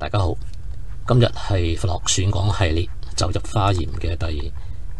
大家好，今日係佛學選講系列走入華嚴嘅第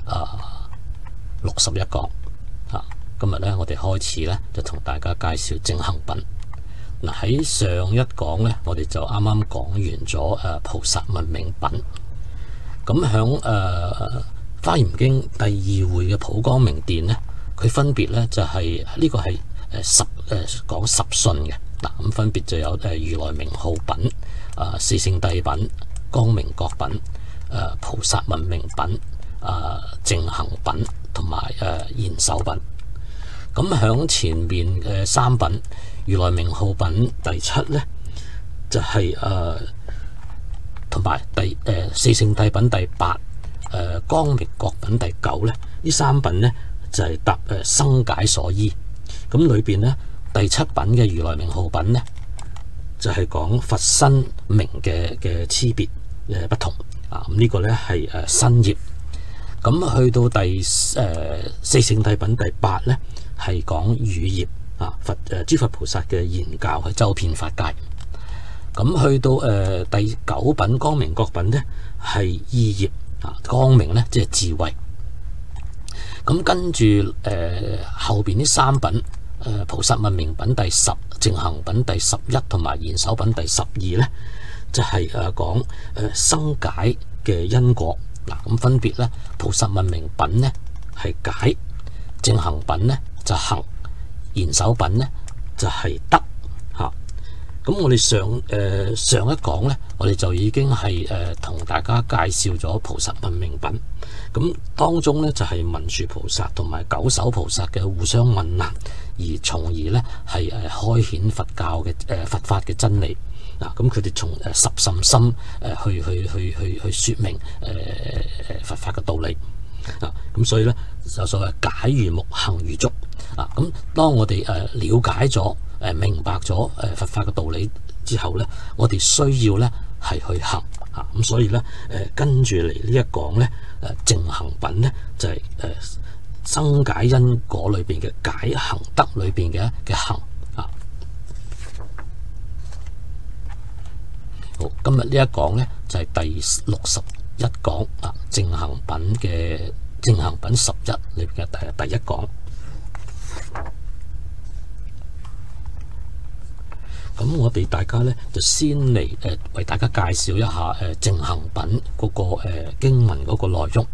61講。今日咧，我哋開始咧就同大家介紹正行品。嗱，喺上一講咧，我哋就啱啱講完咗菩薩問名品。咁響華嚴經第二會嘅普光明殿咧，佢分別咧就係呢個係講十信嘅。嗱，咁分別就有如來名號品、四聖諦品、光明覺品、菩薩問名品、正行品同埋賢首品。咁響前面嘅三品，如來名號品第7咧，就係同埋四聖諦品第8，光明覺品第9咧，呢三品咧就係答生解所依。咁裏邊咧，第7品嘅如來名號品咧，就係講佛身名嘅差別不同咁呢個咧係新業。咁去到第四聖諦品第8咧，係講語業諸佛菩薩嘅言教係周遍法界。咁去到第9品光明覺品咧，係意業光明咧即係智慧。咁跟住後邊呢三品菩薩問名品第10、正行品第11同埋賢首品第12咧，就係講生解嘅因果。嗱，咁分別咧，菩薩問名品咧係解，正行品咧就行，賢首品咧就係得嚇。咁我哋上一講咧，我哋就已經係同大家介紹咗菩薩問名品。咁當中咧就係文殊菩薩同埋九首菩薩嘅互相問難，而從而咧係開顯佛教嘅佛法嘅真理。嗱，咁佢哋從十甚深去説明佛法嘅道理。咁所以咧就所謂解如木，行如竹。咁當我哋了解咗明白咗佛法嘅道理之後咧，我哋需要咧係去行。咁所以咧跟住嚟呢一講咧正行品咧就係生解因果裏邊嘅解，行德裏邊嘅行。好，今日呢一講咧就係第61講正行品嘅正行品11裏邊嘅第一講。咁我哋大家咧就先嚟為大家介紹一下正行品嗰個經文嗰個內容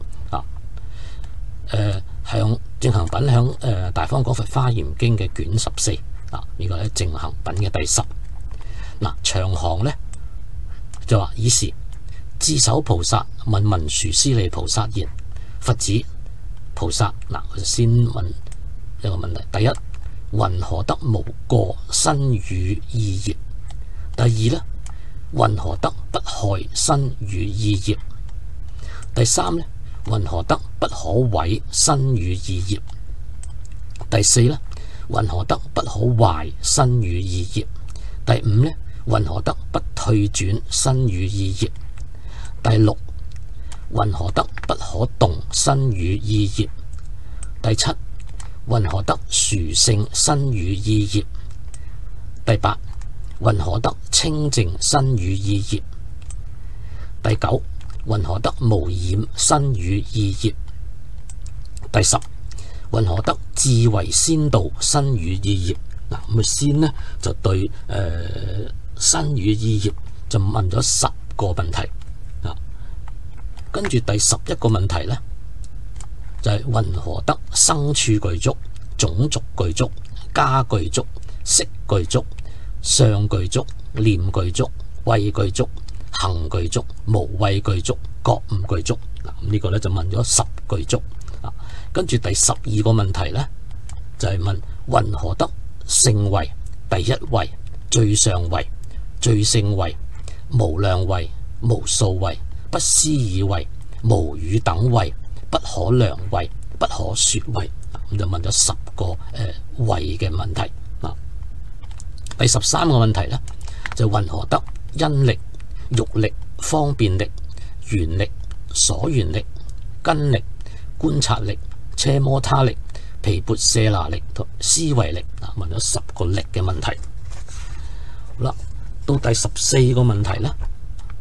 向正行品響大方廣佛華嚴經嘅卷14呢個咧正行品嘅第10。長行咧就話爾時智首菩薩問文殊師利菩薩言：佛子菩薩，我就先問一個問題。第一，云何得無過身語意業？第二咧，云何得不害身語意業？第三咧，云何得不可毀身語意業？第四咧，云何得不可壞身語意業？第五咧，云何得不退轉身語意業？第六，云何得不可動身語意業？第七，云何得殊勝身語意業？第八，云何得清淨身語意業？第九，云何得無染身語意業？第十，云何得智慧先導身語意業？咁先呢就對身語意業就問咗10個問題。跟住第11個問題呢，就係云何得生處具足、種族具足、家具足、色具足、相具足、念具足、慧具足、行具足、無畏具足、覺悟具足。呢個呢就問咗10具足。跟住第12個問題呢，就係問云何得聖位、第一位、最上位、最勝位、無量位、無數位、不思議位、無與等位、不可量位、不可說位。咁就問咗10個位嘅問題。第13個問題呢，就云何得因力、欲力、方便力、緣力、所緣力、根力、觀察力、奢摩他力、毗缽舍那力同思維力。問咗10個力嘅問題。好啦，到第14個問題呢，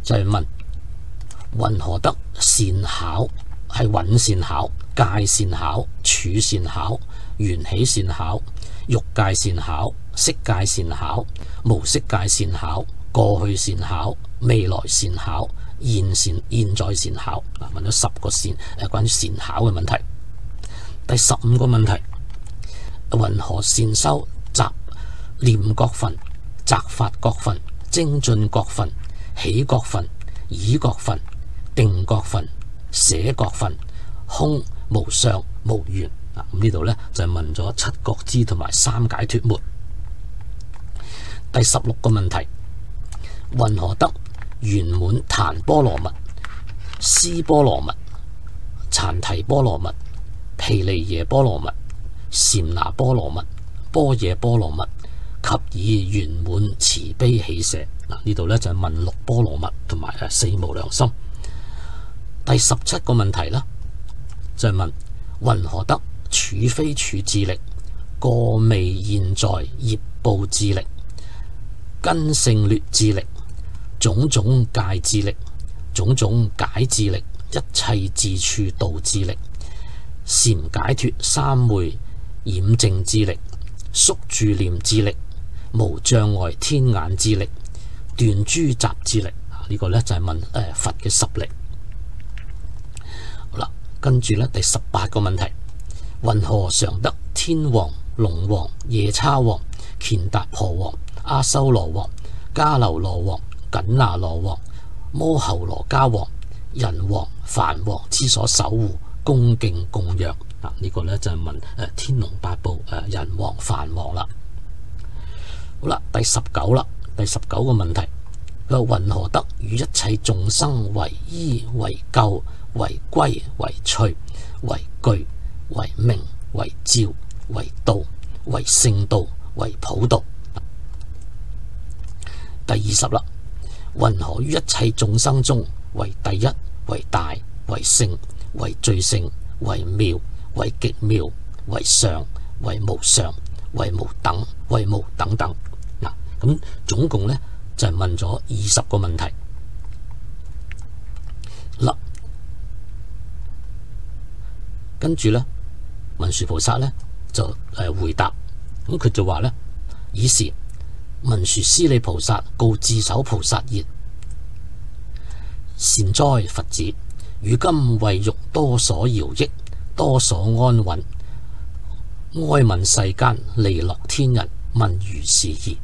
就係問云何得善巧？係蘊善巧、界善巧、處善巧、緣起善巧、欲界善巧、色界善巧、無色界善巧、過去善巧、未來善巧、現在善巧。問咗10個善關於善巧嘅問題。第15個問題，云何善修習念覺分、擇法覺分、精進覺分、起覺分、已覺分、定覺分、捨覺分、空無相無緣。咁呢度呢，就係問咗7覺支同埋3解脫門。第16個問題，云何得圓滿檀波羅蜜、尸波羅蜜、禪提波羅蜜、毗梨耶波羅蜜、禪那波羅蜜、般若波羅蜜及以圓滿慈悲喜捨。呢度呢，就係問6波羅蜜同埋4無量心。第17個問題呢，就係問云何得處非處智力、過未現在業報智力、根性劣智力、種種界智力、種種解智力、一切自處道智力、禪解脫三昧染淨智力、宿住念智力、無障礙天眼智力、斷諸雜智力。呢個呢，就係問佛嘅10力。好啦，跟住呢，第18個問題，云何常得天王、龍王、夜叉王、乾達婆王、阿修羅王、迦樓羅王、緊那羅王、摩睺羅伽王、人王、梵王之所守護、恭敬供養。呢個呢，就係問天龍八部人王、梵王啦。好啦，第19啦，第19個問題，佢云何得與一切眾生為依、為救、為歸、為趣、為具、為名、為照、為道、為聖道、為普道。第20啦，云何於一切眾生中為第一、為大、為聖、為最聖、為妙、為極妙、為上、為無上、為無等、為無等等。咁總共呢，就係問咗20個問題。跟住呢，文殊菩薩呢就回答，咁佢就話呢，爾時文殊師利菩薩告智首菩薩言：善哉佛子，汝今為欲多所饒益，多所安穩，哀問世間利樂天人，問如是義。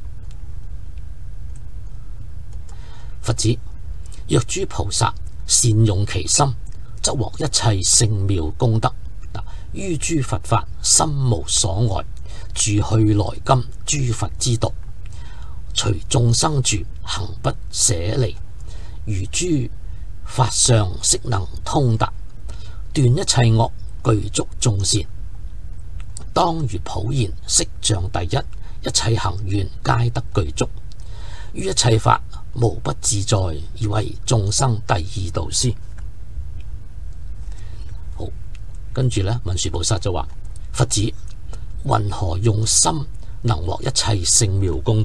佛子，若諸菩薩善用其心，則獲一切聖妙功德。於諸佛法心無所礙，住去來今諸佛之道，隨眾生住，行不捨離。如諸法相悉能通達，斷一切惡，具足眾善。當如普賢，色像第一，一切行願皆得具足。於一切法無不自在，而為眾生第二導師。好，跟住呢，文殊菩薩就話：佛子，云何用心能獲一切聖妙功德？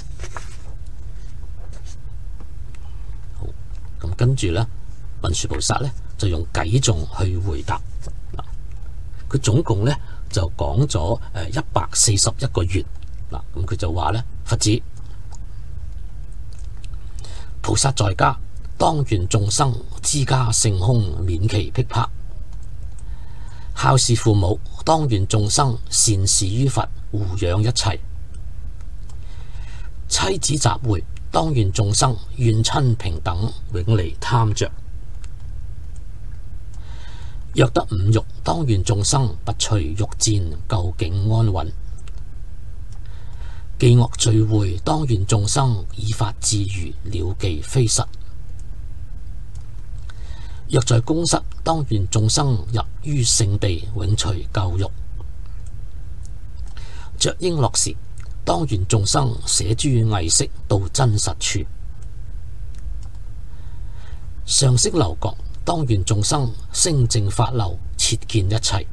好，咁跟住呢，文殊菩薩呢就用偈頌去回答。佢總共呢就講咗141個願。咁佢就話呢：佛子，菩薩在家，當願眾生知家性空，免其逼迫；孝事父母，當願眾生善事於佛，護養一切；妻子集會，當願眾生怨親平等，永離貪着；若得五欲，當願眾生拔除欲戰，究竟安穩；伎樂聚會，當願眾生以法自娛，了記非實；若在宮室，當願眾生入於聖地，永除舊欲；着瓔珞時，當願眾生捨諸偽飾，到真實處；上升樓閣，當願眾生升正法樓，徹見一切；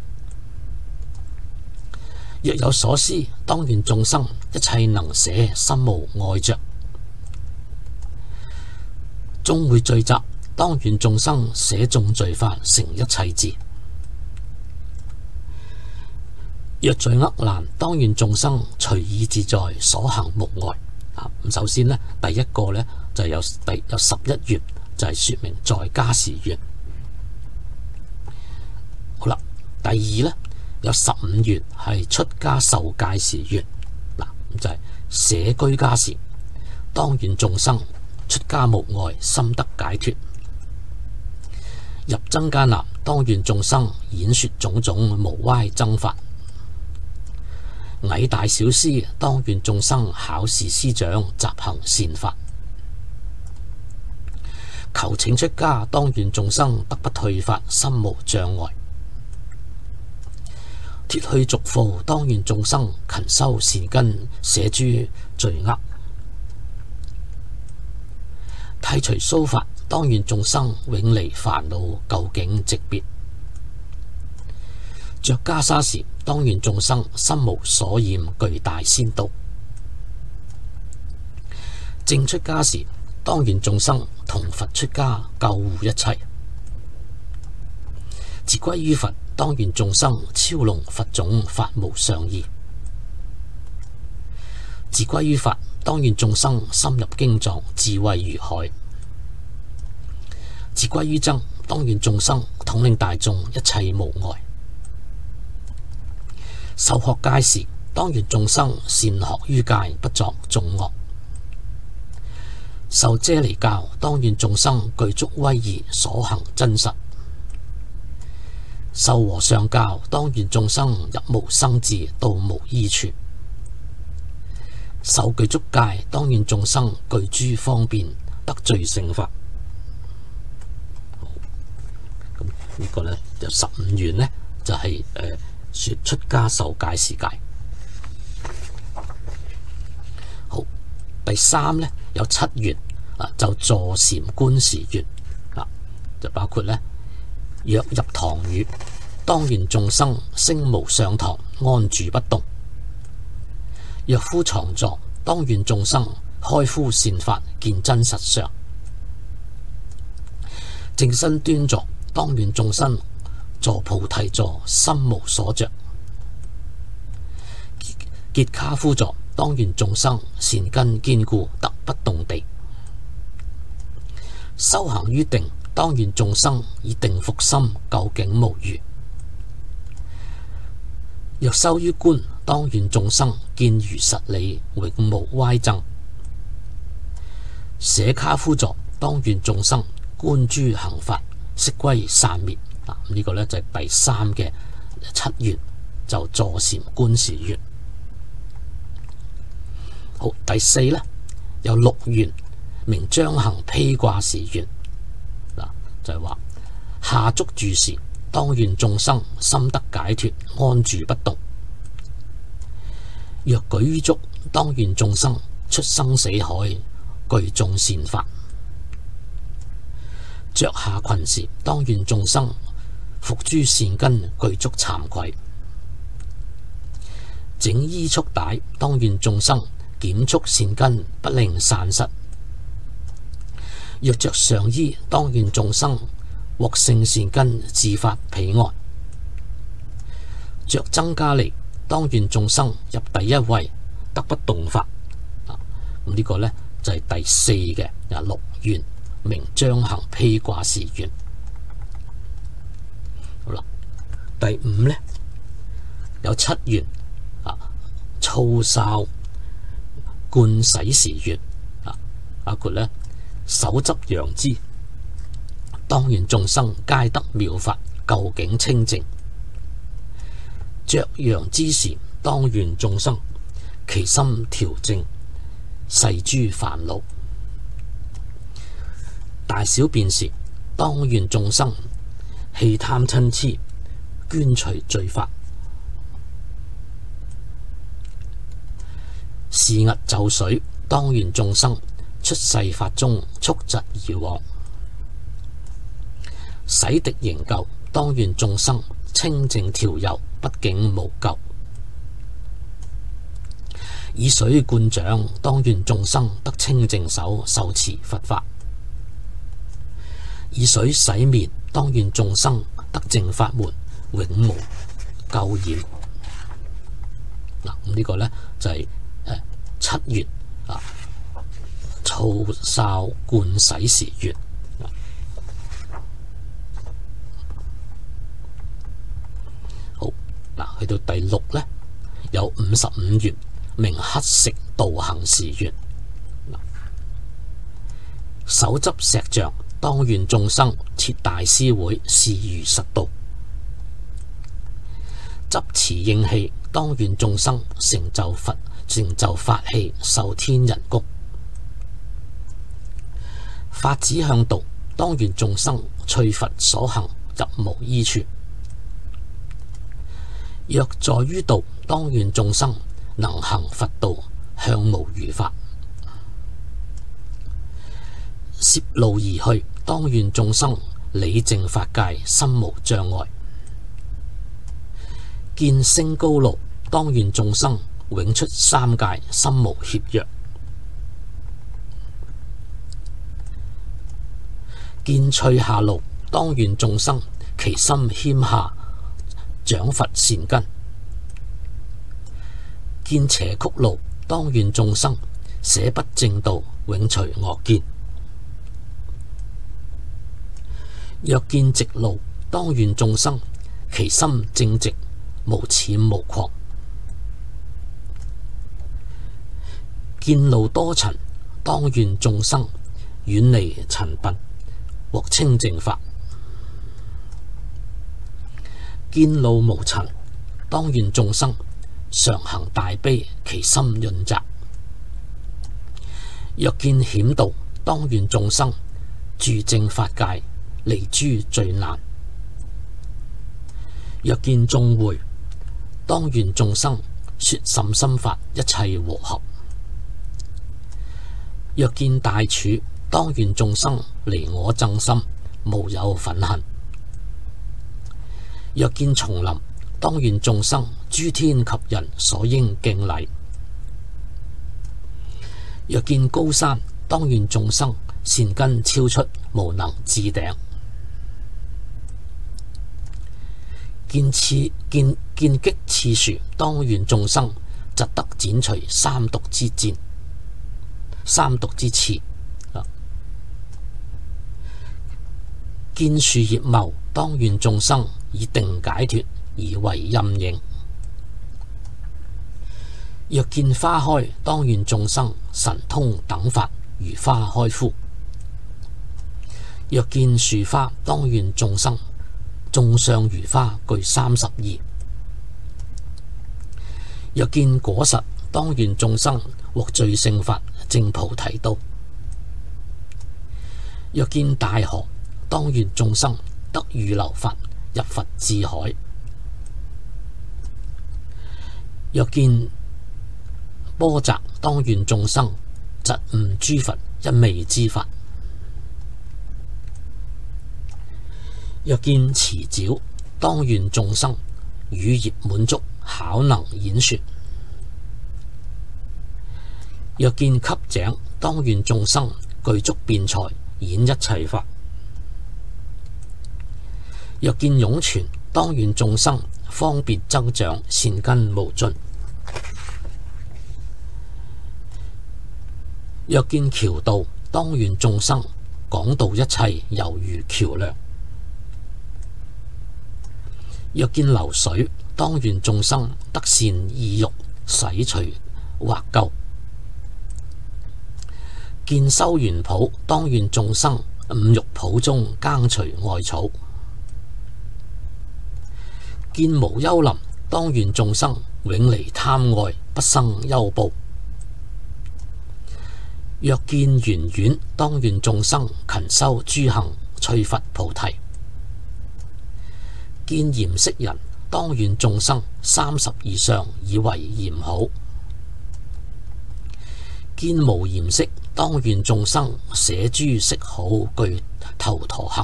若有所思，當願眾生一切能捨，心無愛着； 眾會聚集，當願眾生捨眾罪法成一切智。若罪厄難，當願眾生隨意自在，所行無礙。咁首先呢，第一個呢，就有11願，就係說明在家時願。好啦，第二呢，有15願係出家受戒時願。嗱，就係捨居家時，當願眾生出家無礙，心得解脫。入僧伽藍，當願眾生演說種種無歪僧法。矮大小師，當願眾生考試師長，習行善法。求請出家，當願眾生得不退法，心無障礙。脫去俗負，當願眾生勤修善根，捨諸罪惡。剃除鬚髮，當願眾生永離煩惱，究竟寂別。着袈裟時，當願眾生心無所染，具大仙道。正出家時，當願眾生同佛出家，救護一切。自歸於佛，當願眾生超龍佛種，法無上義。自歸於法，當願眾生深入經藏，智慧如海。自歸於僧，當願眾生統領大眾，一切無礙。受學戒時，當願眾生善學於戒，不作眾惡。受遮離教，當願眾生具足威儀，所行真實。受和尚教，當願眾生入無生智，到無依處。受具足戒，當願眾生具諸方便，得最勝法。咁呢個呢，有15願呢，就係說出家受戒時戒。好，第3呢，有7願，就坐禪觀時願，就包括呢：若入堂宇，當願眾生升無上堂，安住不動。若敷床座，當願眾生開敷善法，見真實相。正身端坐，當願眾生坐菩提座，心無所着。結跏趺坐，當願眾生善根堅固，得不動地。修行於定，當願眾生以定伏心，究竟無餘。若修於觀，當願眾生見如實理，永無歪諍。捨跏趺坐，當願眾生觀諸行法，悉歸散滅。呢個呢，就係第3嘅7願，就坐禪觀時願。好，第4呢，有6願，名將行披掛時願。就係話下足住時，當願眾生心得解脫，安住不動。若舉於足，當願眾生出生死海，具眾善法。着下裙時，當願眾生服諸善根，具足慚愧。整衣束帶，當願眾生檢束善根，不令散失。若着上衣，當願眾生獲勝善根，自發彼岸。着僧伽梨，當願眾生入第一位，得不動法。咁呢個呢，就係第4嘅6願，名將行披掛時願。好啦，第5呢，有7願，操哨灌洗時願，包括呢。手執楊枝，當願眾生皆得妙法，究竟清淨。着楊枝時，當願眾生其心調正，逝諸煩惱。大小便時，當願眾生棄貪嗔癡，捐除罪法。是訖就水，當願眾生出世法中，速疾而往。洗滌營垢，當願眾生清淨調柔，畢竟無垢。以水灌掌，當願眾生得清淨手，受持佛法。 以水洗面，當願眾生得正法門，永無垢染。嗱，咁呢個呢，就係7月草哨灌洗時月。好，去到第6呢，有55月，名乞食道行時月。手執石像，當願眾生設大師會，示如實道。執持應器，當願眾生成就法器，受天人谷。法子向道，當願眾生隨佛所行，入無依處。若在於道，當願眾生能行佛道，向無餘法。攝路而去，當願眾生理正法界，心無障礙。見升高路，當願眾生永出三界，心無怯弱。見趣下路，當願眾生其心謙下，長佛善根。見邪曲路，當願眾生捨不正道，永除惡見。若見直路，當願眾生其心正直，無淺無狂。見路多塵，當願眾生遠離塵糞，獲清淨法。見路無塵，當願眾生常行大悲，其心潤澤。若見險道，當願眾生住正法界，離諸罪難。若見眾會，當願眾生說甚深法，一切和合。若見大處，當願眾生離我憎心，無有忿恨。若見叢林，當願眾生諸天及人所應敬禮。若見高山，當願眾生善根超出，無能至頂。見擊刺樹，當願眾生疾得剪除三毒之刺。見樹葉茂，當願眾生以定解脫，而為陰影。若見花開，當願眾生神通等法，如花開敷。若見樹花，當願眾生眾相如花，具32。若見果實，當願眾生獲最勝法，證菩提道。若見大河，當願眾生得預流法，入佛智海。若見波澤，當願眾生疾悟諸佛一味之法。若見池沼，當願眾生語業滿足，巧能演說。若見汲井，當願眾生具足辯才，演一切法。若見湧泉，當願眾生方便增長，善根無盡。若見橋道，當願眾生講道一切猶如橋樑。若見流水，當願眾生得善意欲，洗除惑垢。見修園圃，當願眾生五欲圃中耕除外草。見無憂林，當願眾生永離貪愛，不生憂怖。若見園苑，當願眾生勤修諸行，趣佛菩提。見嚴飾人，當願眾生32相以為嚴好。見無嚴飾，當願眾生捨諸飾好，具頭陀行。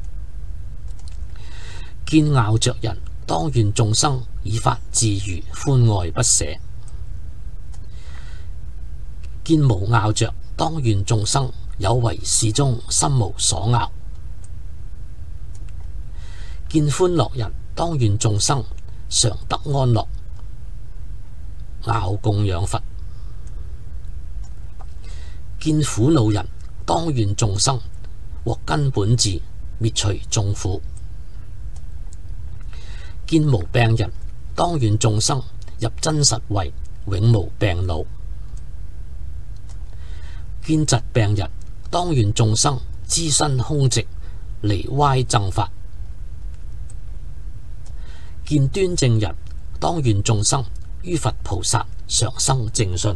見樂着人，當願眾生以法自娛，歡愛不捨。見無樂着，當願眾生有為事中心無所樂。 見歡樂人，當願眾生常得安樂，樂供養佛；見苦惱人，當願眾生獲根本智，滅除眾苦；見無病人，當願眾生入真實慧，永無病惱；見疾病人，當願眾生知身空寂，離歪正法；見端正人，當願眾生於佛菩薩常生正信；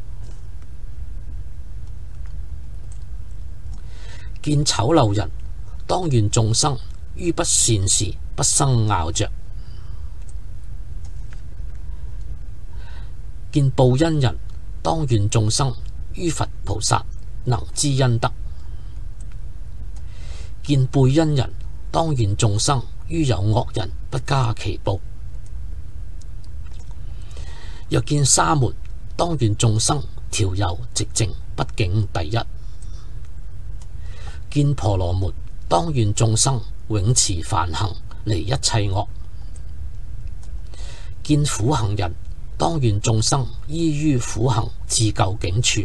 見醜陋人，當願眾生於不善事不生拗着；見報恩人，當願眾生於佛菩薩能知恩德；見背恩人，當願眾生於有惡人不加其報；若見沙門，當願眾生調柔寂靜，不境第一；見婆羅門，當願眾生永持梵行，離一切惡；見苦行人，當願眾生依於苦行至究竟處；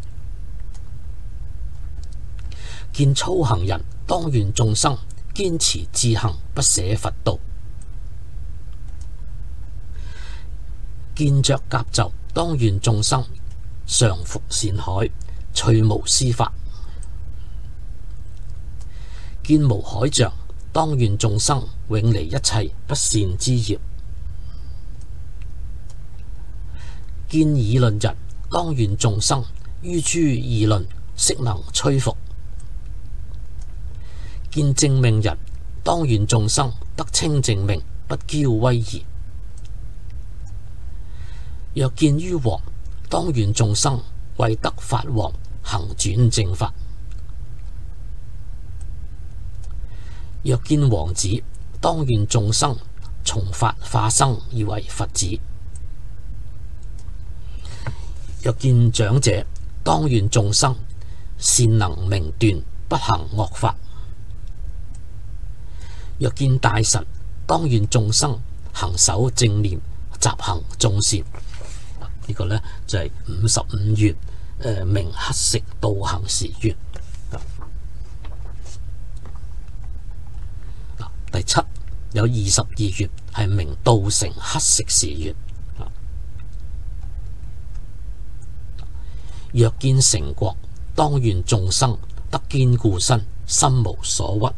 見粗行人，當願眾生堅持志行，不捨佛道；見着甲胄，當願眾生常服善海，趣無施法；見無海象，當願眾生永離一切不善之業；見議論人，當願眾生於諸議論悉能摧伏；見正命人，當願眾生得清淨命，不驕威儀；若見於王，當願眾生為得法王，行轉正法；若見王子，當願眾生從法化生而為佛子；若見長者，當願眾生善能明斷，不行惡法；若見大神，當願眾生行守正念，習行眾善。呢個呢，就係55月明乞食道行時月。第七有22月係明道成乞食時月。若見成國，當願眾生得堅固身，心無所屈；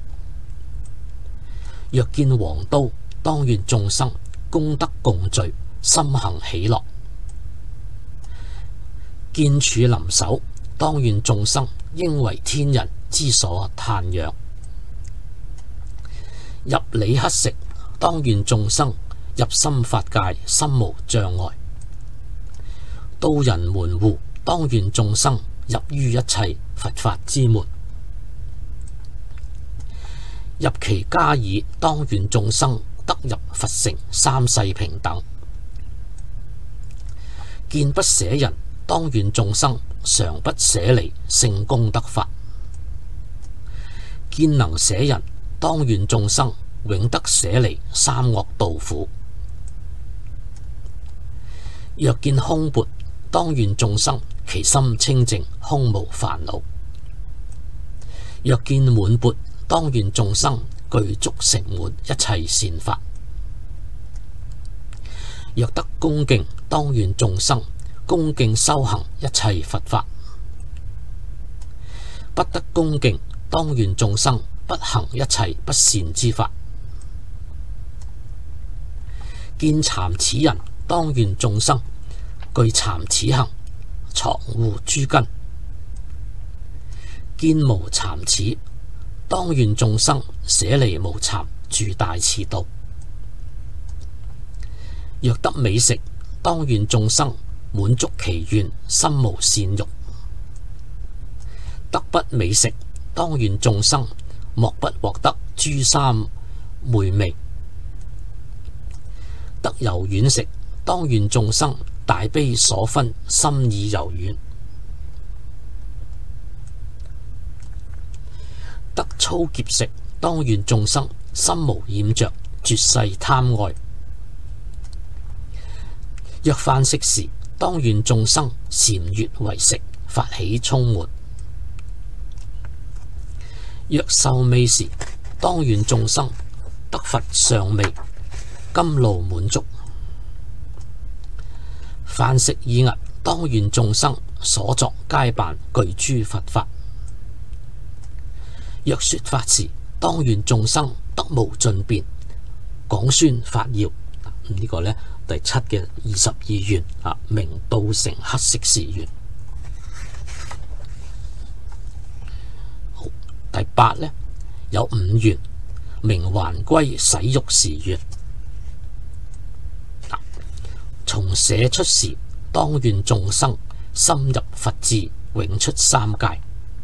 若見王都，當願眾生功德共聚，心行喜樂；見處臨首，當願眾生應為天人之所嘆仰；入理乞食，當願眾生入心法界，心無障礙；到人門戶，當願眾生入於一切佛法之門；入其家耳，當願眾生得入佛城，三世平等；見不捨人，當願眾生常不捨離聖功德法；見能捨人，當願眾生永得捨離三惡道苦；若見空缽，當願眾生其心清淨，空無煩惱；若見滿缽，當願眾生具足成滿一切善法；若得恭敬，當願眾生恭敬修行一切佛法；不得恭敬，當願眾生不行一切不善之法；見讒齒人，當願眾生具讒齒行，藏護諸根；見無讒齒，當願眾生捨離無讒，住大慈道；若得美食，當願眾生滿足其願，心無善欲；得不美食，當願眾生莫不獲得諸三昧味；得柔軟食，當願眾生大悲所分，心意柔軟；得粗劫食，當願眾生心無染着，絕世貪愛。若飯食時，當願眾生禪悅為食，法喜充滿。若受味時，當願眾生得佛上味，甘露滿足。飯食已訖，當願眾生所作皆辦具諸佛法。若說法時，當願眾生得無盡辯，廣宣法要。呢個呢，第7嘅22願明道成乞食時願。好，第8呢，有5願，明還歸洗浴時願。從捨出時，當願眾生深入佛智，永出三界。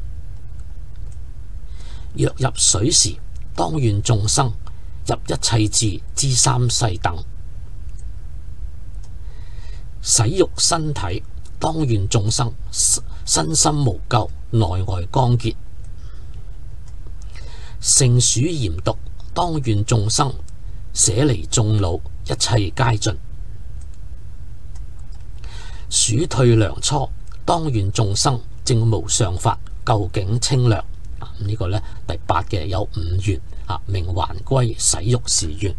若入水時，當願眾生入一切智，知三世等。洗浴身體，當願眾生身心無垢，內外光潔。勝暑嚴毒，當願眾生捨離眾惱，一切皆盡。暑退涼初，當願眾生證無上法，究竟清涼。呢個呢，第8嘅有5願明還歸洗浴時願。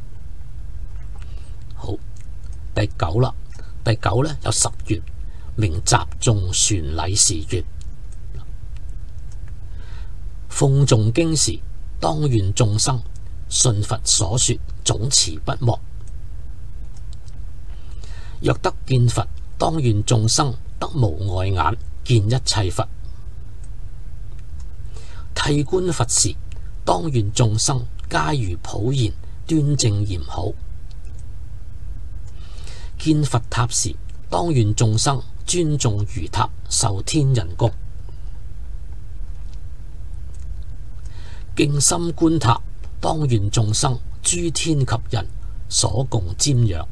好，第9啦，第9呢，有10願，明集眾旋禮時願。諷誦經時，當願眾生信佛所說，總持不忘。若得見佛，當願眾生得無礙眼，見一切佛。剃觀佛時，當願眾生皆如普賢，端正嚴好。見佛塔時，當願眾生尊重如塔，受天人供。敬心觀塔，當願眾生諸天及人所共瞻仰。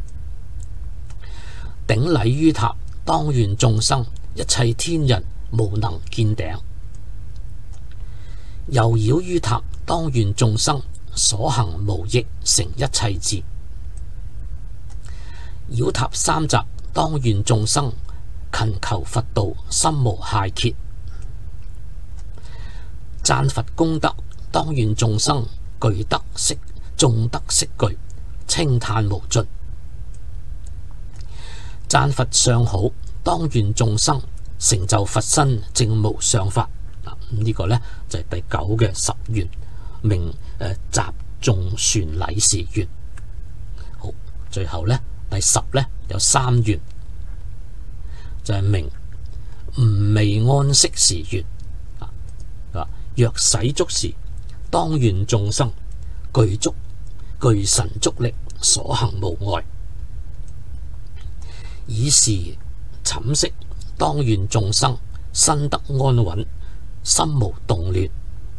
頂禮於塔，當願眾生一切天人無能見頂。遊繞於塔，當願眾生所行無益，成一切智。繞塔三匝，當願眾生勤求佛道，心無懈竭。讚佛功德，當願眾生具德悉眾德悉具，稱歎無盡。讚佛相好，當願眾生成就佛身，證無上法。呢個呢，就係第9嘅10願，明集眾旋禮時願。好，最後呢，第10呢，有3願，就係明吾未安息時願。若洗足時，當願眾生具神足力，所行無礙。以時寢息，當願眾生身得安穩，心無動亂。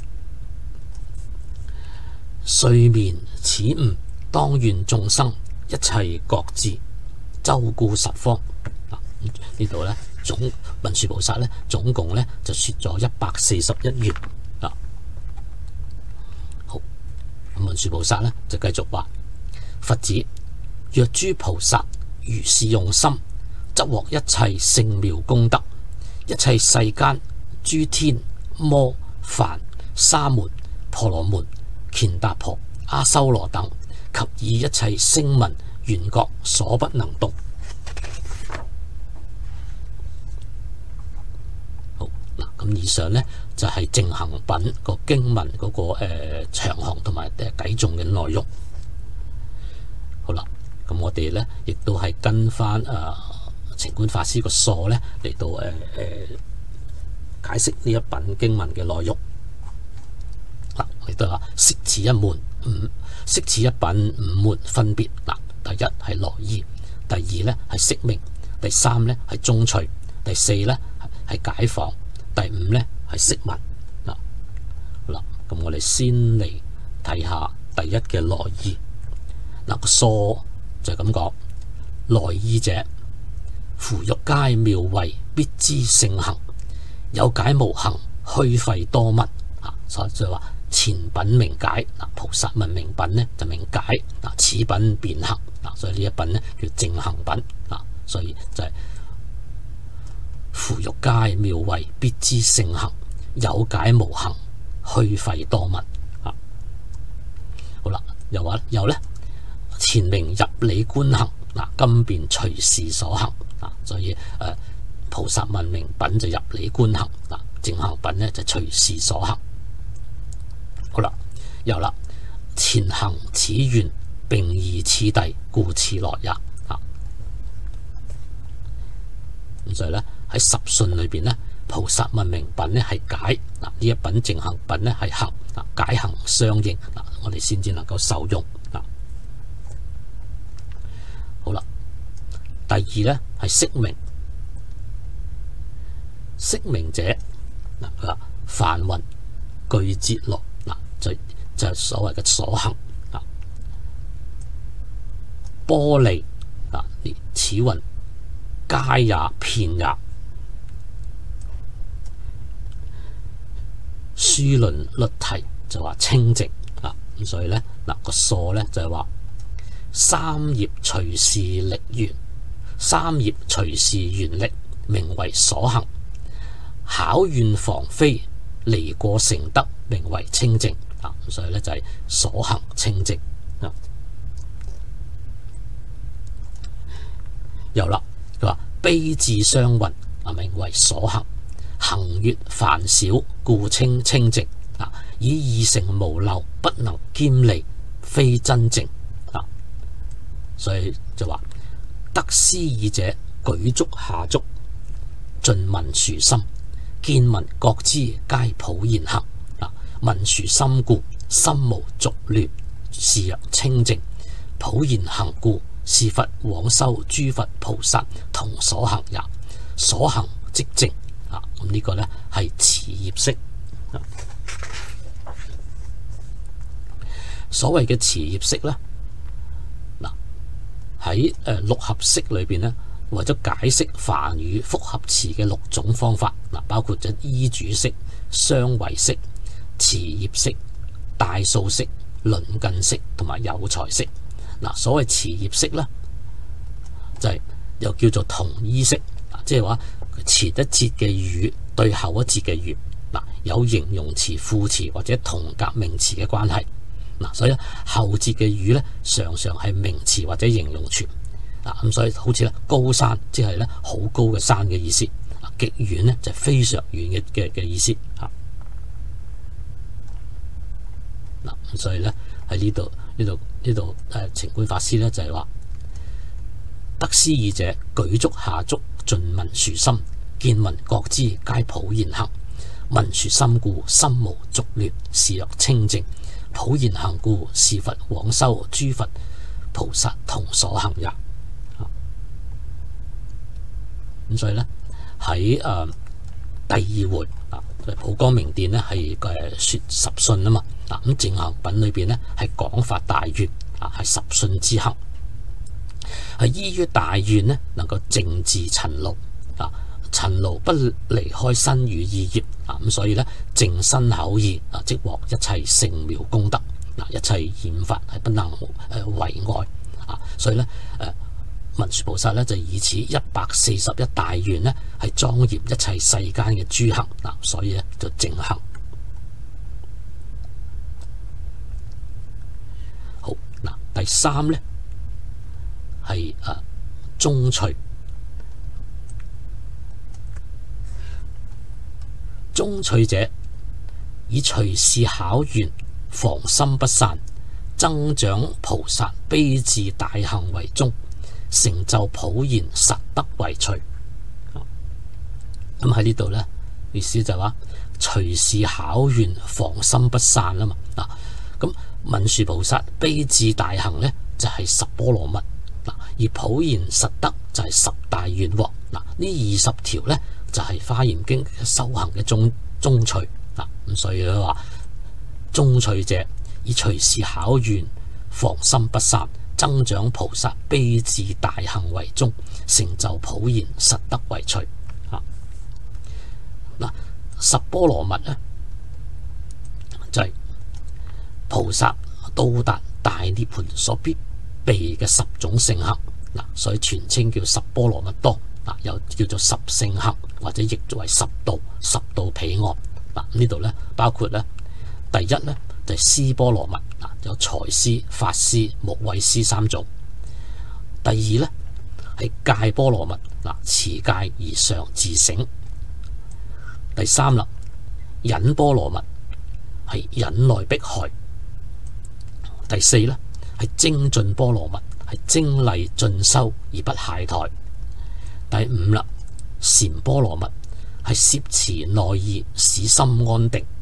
睡眠始悟，當願眾生一切覺智，周顧十方。呢度呢，文殊菩薩呢，總共呢就說咗141願。好，文殊菩薩呢就繼續話：佛子，若諸菩薩如是用心，則獲一切聖妙功德。一切世間諸天魔梵沙門婆羅門乾達婆阿修羅等，及以一切聲聞緣覺所不能動。好嗱，咁以上呢就係淨行品個經文嗰個長行同埋偈頌嘅內容。好啦，咁我哋呢亦都係跟翻澄觀法師個疏呢嚟到解釋呢一品經文嘅內容。嗱，亦都話釋此一門釋此一品5門分別。嗱，第一係羅意，第二呢係釋名，第三呢係中趣，第四呢係解放，第五呢係釋文。嗱，好啦，咁我哋先嚟睇下第一嘅羅意。嗱，個疏就係咁講：羅意者，夫欲皆妙慧，必知聖行。有解無行，虛廢多mất。所以就話前品明解，菩薩問明品呢就明解，此品便行，所以呢一品呢叫正行品，所以就係夫欲解妙慧，必知聖行，有解無行，虛費多聞。好啦，又話有咧，前明入理觀行，今便隨事所行，所以菩薩問明品就入理觀行，正行品呢就隨事所行。好啦，有啦，前行此願，並異次第，故此來也。咁所以咧喺十信裏邊咧，菩薩問明品咧係解，呢一品正行品咧係行，解行相應，我哋先至能夠受用。好啦，第二咧係釋明，釋明者佢話梵云具節羅，就係所謂嘅所行。波利此云皆也片也，書論律題就話清淨。咁所以咧個疏咧就係話三業隨事力緣，三業隨事緣力，名為所行。巧願防非，離過成德，名為清淨。咁所以咧就係所行清淨。有啦，佢話悲智雙運，名為所行。行越繁少，故稱清淨。以二乘無漏，不能兼離，非真淨。所以就話得思議者，舉足下足，盡文殊心，見聞覺知，皆普賢行。文殊心故，心無濁亂，是曰清淨。普賢行故，是佛往修諸佛菩薩同所行也。所行即淨。咁呢個呢係持業釋。所謂嘅持業釋呢，喺六合釋裏邊呢，為咗解釋梵語複合詞嘅6種方法，包括咗依主釋、相違釋、持業釋、大數釋、鄰近釋同埋有才釋。所謂持業釋呢，就係又叫做同依釋，即係話前一節嘅語對後一節嘅語，有形容詞、副詞或者同格名詞嘅關係。所以後節嘅語咧，常常係名詞或者形容詞。咁所以好似咧高山，即係咧好高嘅山嘅意思；極遠咧就係非常遠嘅意思。咁所以咧喺呢度澄觀法師咧就係話：得思議者，舉足下足，盡文殊心，見聞覺知，皆普賢行。文殊心故，心無濁亂，是曰清淨。普賢行故，是佛往修諸佛菩薩同所行也。咁所以咧喺第二回普光明殿咧係說十信啊嘛。咁正行品裏邊咧係廣發大願，係十信之行，係依於大願咧能夠淨治塵勞，塵勞不離開身語意業。咁所以咧淨身口意即獲一切聖妙功德。一切現法係不能為外。所以咧文殊菩薩咧就以此141大願咧係莊嚴一切世間嘅諸行。所以咧就淨行。好，第三咧係中趣。中趣者，以隨事巧緣，防心不散，增長菩薩悲智大行為宗，成就普賢實德為趣。咁喺呢度呢，意思就係話隨事巧緣，防心不散啊嘛。咁文殊菩薩悲智大行呢，就係十波羅蜜，而普賢實德就係十大願王。呢20條呢，就係華嚴經修行嘅中趣。咁所以佢話中趣者，以隨事巧緣，防心不散，增長菩薩悲智大行為宗，成就普賢實德為趣。十波羅蜜呢，就係菩薩到達大涅槃所必備嘅10種聖行，所以全稱叫十波羅蜜多，又叫做十聖行，或者譯作為十道彼岸。呢度咧包括咧第一咧就係施波羅蜜，有財施、法施、無畏施3種。第二咧係戒波羅蜜，持戒而常自省。第三啦，忍波羅蜜係忍耐迫害。第四咧係精進波羅蜜，係精勵進修而不懈怠。第五啦，禪波羅蜜係攝持內意使心安定。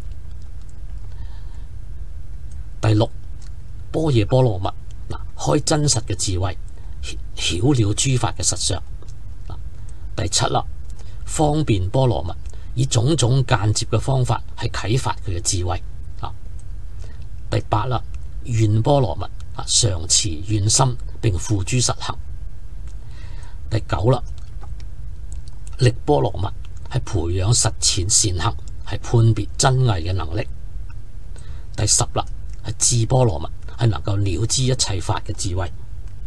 第六，般若波羅蜜，開真實嘅智慧，曉了諸法嘅實相。第七啦，方便波羅蜜，以種種間接嘅方法係啟發佢嘅智慧。第八啦，願波羅蜜，常持願心並付諸實行。第九啦，力波羅蜜係培養實踐善行，係判別真偽嘅能力。第十啦，係智波羅蜜，係能夠了知一切法嘅智慧。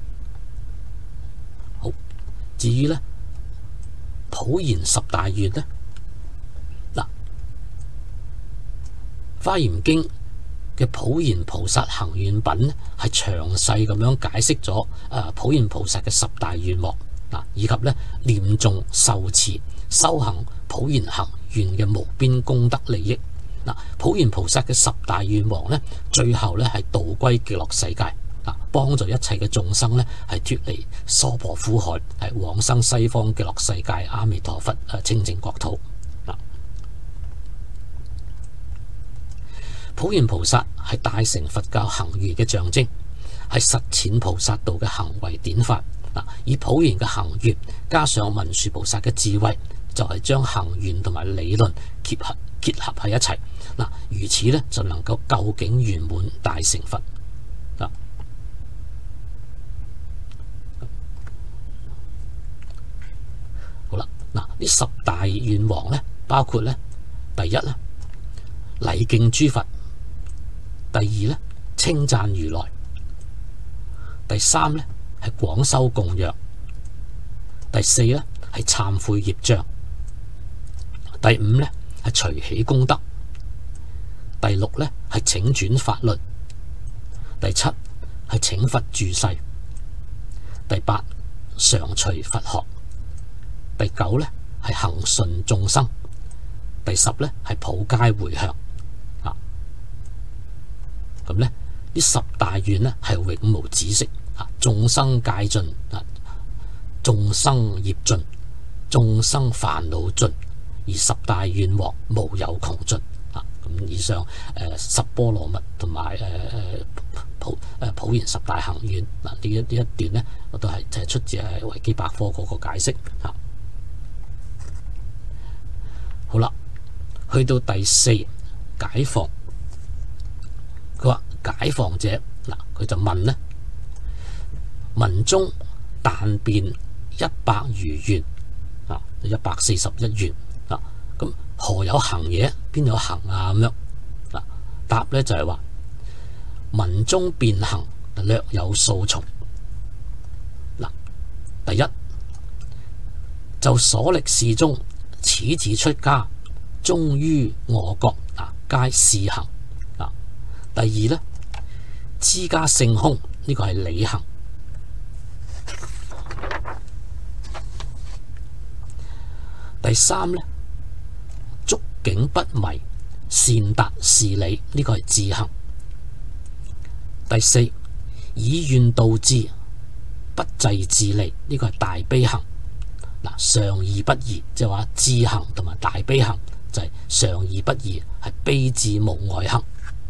好，至於呢普賢十大願呢，華嚴經嘅普賢菩薩行願品呢，係詳細咁樣解釋咗普賢菩薩嘅10大願望，以及呢念誦受持修行普賢行願嘅無邊功德利益。普賢菩薩嘅10大願望呢，最後呢係導歸極樂世界，幫助一切嘅眾生呢係脫離娑婆苦海，係往生西方極樂世界阿彌陀佛清淨國土。普賢菩薩係大乘佛教行願嘅象徵，係實踐菩薩道嘅行為典範。以普賢嘅行願加上文殊菩薩嘅智慧，就係將行願同埋理論結合喺一齊。如此呢，就能夠究竟圓滿大成佛。好啦，呢10大願望呢，包括呢第一呢，禮敬諸佛；第二呢，稱讚如來；第三呢，係廣修供養；第四呢，係懺悔業障；第五呢，係隨喜功德；第六呢，係請轉法輪；第七係請佛住世；第八常隨佛學；第九呢，係恒順眾生；第十呢，係普皆迴向。咁呢10大願呢係永無止息，眾生戒盡，眾生業盡，眾生煩惱盡，而10大願望無有窮盡。咁以上十波羅蜜同埋普賢10大行願，呢一段呢，我都係就係出自維基百科嗰個解釋。好啦，去到第四解放，佢話解放者，佢就問呢，文中但變100餘願，141願，咁何有行嘢？邊有行啊？咁樣答呢就係話文中變行略有數從。第一，就所歷事中，此自出家，終於我國皆試行。第二呢，知家性空，呢個係理行。第三呢，觸境不迷，善達事理，呢個係智行。第四，以願導致，不滯自利，呢個係大悲行。常而不移，即係話智行同埋大悲行就係常而不移，係悲智無礙行。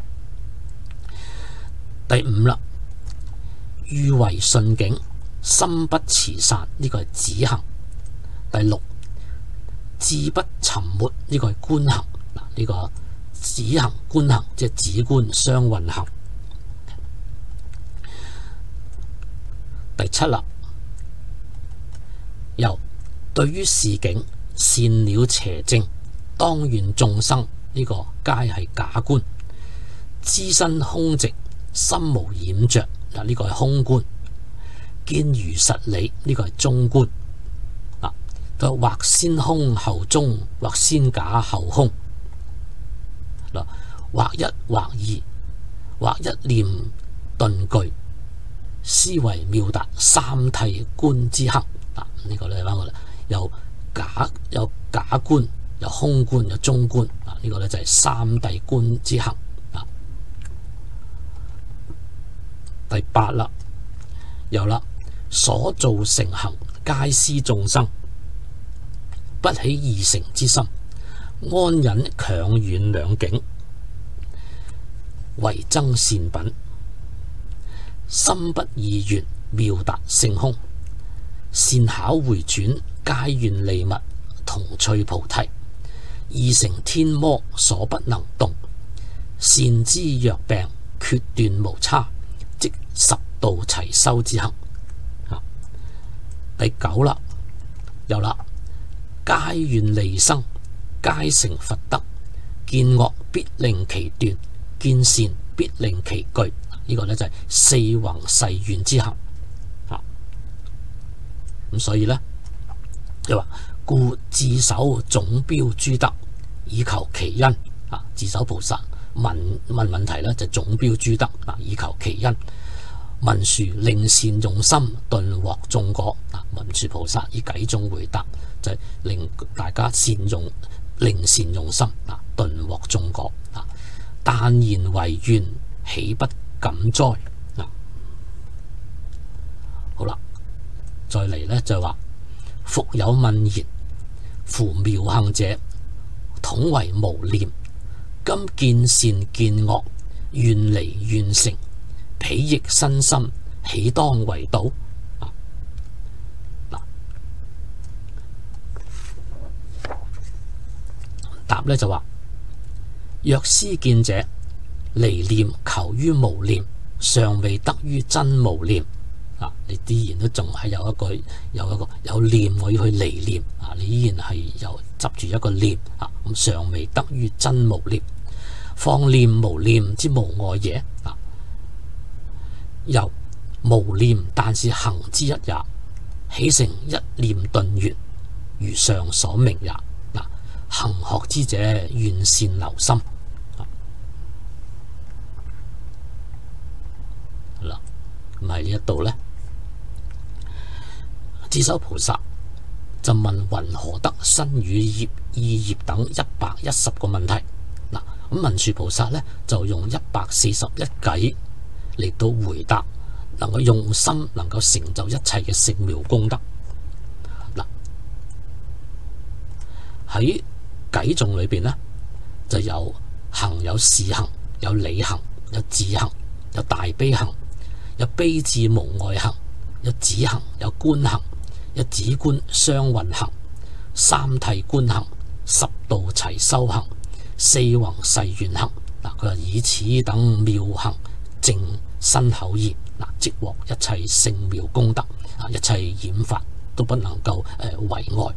第五啦，欲為順境，心不持散，呢個係止行。第六，志不沉沒，呢個係觀行。呢個止行觀行即係止觀雙運行。第七啦，由對於事境善了邪正，當願眾生，呢個皆係假觀， 知身空直，心無染着，嗱，呢個係空觀。見如實理，呢個係中觀。或先空後中，或先假後空。或一或二，或一念頓具，思維妙達三諦觀之行。呢個咧翻過嚟，有假觀，有空觀，有中觀。呢個咧就係三諦觀之行。第八啦，有啦，所造成行，皆施眾生，不起二乘之心，安忍強遠兩境，為增善品，心不二緣，妙達性空，善巧回轉，皆願利物，同趣菩提，二乘天魔所不能動，善知藥病，決斷無差，即十道齊修之行。第九啦，有啦，皆願利生，皆成佛德，見惡必令其斷，見善必令其具。呢個呢就係四弘誓願之行。咁所以呢，就話故自守總標諸德，以求其因。自守菩薩問問題呢，就總標諸德，以求其因。文殊令善用心，頓獲眾果。文殊菩薩以偈中回答，就係令大家令善用心，頓獲眾果。但言為願，豈不感哉？好啦，再嚟呢，就話復有問言：夫妙行者，統為無念，今見善見惡，願離願成，彼役身心，豈當為道？答呢就話：若思見者，離念求於無念，尚未得於真無念。你依然都仲係有念，我要去離念。你依然係有執住一個念，咁尚未得於真無念。放念無念之無礙耶？又無念，但是行之一也，起成一念頓圓，如上所明也。行學之者，願善留心。嗱，咁喺呢一度呢，智首菩薩就問云何得身語業意業等110個問題。嗱，咁文殊菩薩呢，就用141偈嚟到回答，能夠用心能夠成就一切嘅聖妙功德。嗱，喺偈頌裏邊呢，就有行，有事行，有理行，有智行，有大悲行，有悲智無礙行，有止行，有觀行，有止觀雙運行，三諦觀行，十道齊修行，四弘誓願行。嗱，佢話以此等妙行證身口意，即獲一切聖妙功德。一切染法都不能夠為礙。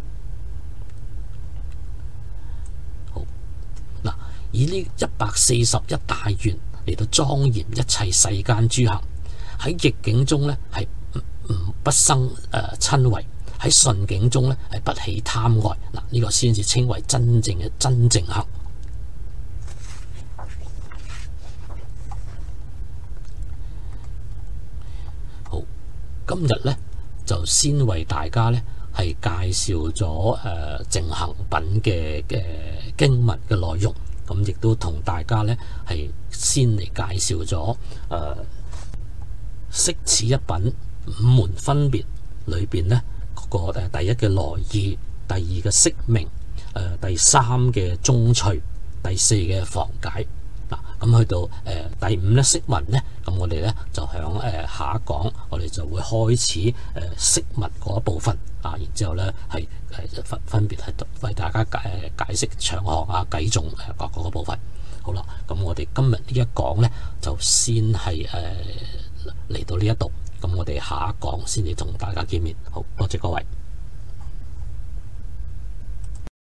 以呢141大願嚟到莊嚴一切世間諸行，喺逆境中呢係不生瞋恚，喺順境中呢係不起貪愛。嗱，呢個先至稱為真正嘅真正行。好，今日呢就先為大家呢係介紹咗淨行品嘅經文嘅內容。咁亦都同大家呢係先嚟介紹咗釋此一品五門分別裏邊呢個第一嘅來意，第二嘅釋名，第三嘅宗趣，第四嘅防解。嗱，咁去到第五咧釋文呢，咁我哋呢就響下一講，我哋就會開始釋文嗰一部分。然之後呢係分別係為大家解釋長行偈頌各個部分。好啦，咁我哋今日呢一講呢，就先係嚟到呢一度，咁我哋下一講先至同大家見面。好多謝各位。